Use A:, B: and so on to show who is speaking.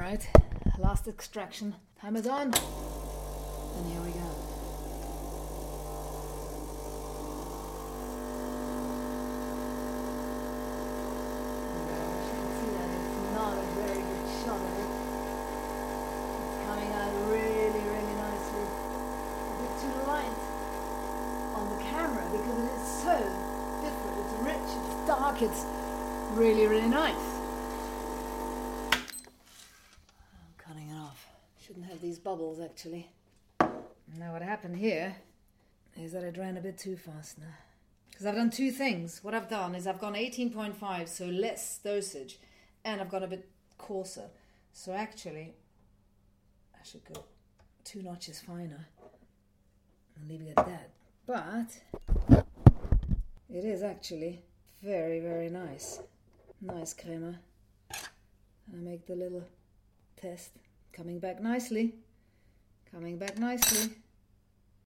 A: Alright, last extraction. Time is on. And here we go. Because it is so different, it's rich, it's dark, it's really, really nice. I'm cutting it off. Shouldn't have these bubbles, actually. Now what happened here is that I ran a bit too fast now. Because I've done two things. What I've done is I've gone 18.5, so less dosage, and I've gone a bit coarser. So actually, I should go 2 notches finer and leave it at that. But it is actually very, very nice. Nice crema. And I make the little test. Coming back nicely. Coming back nicely.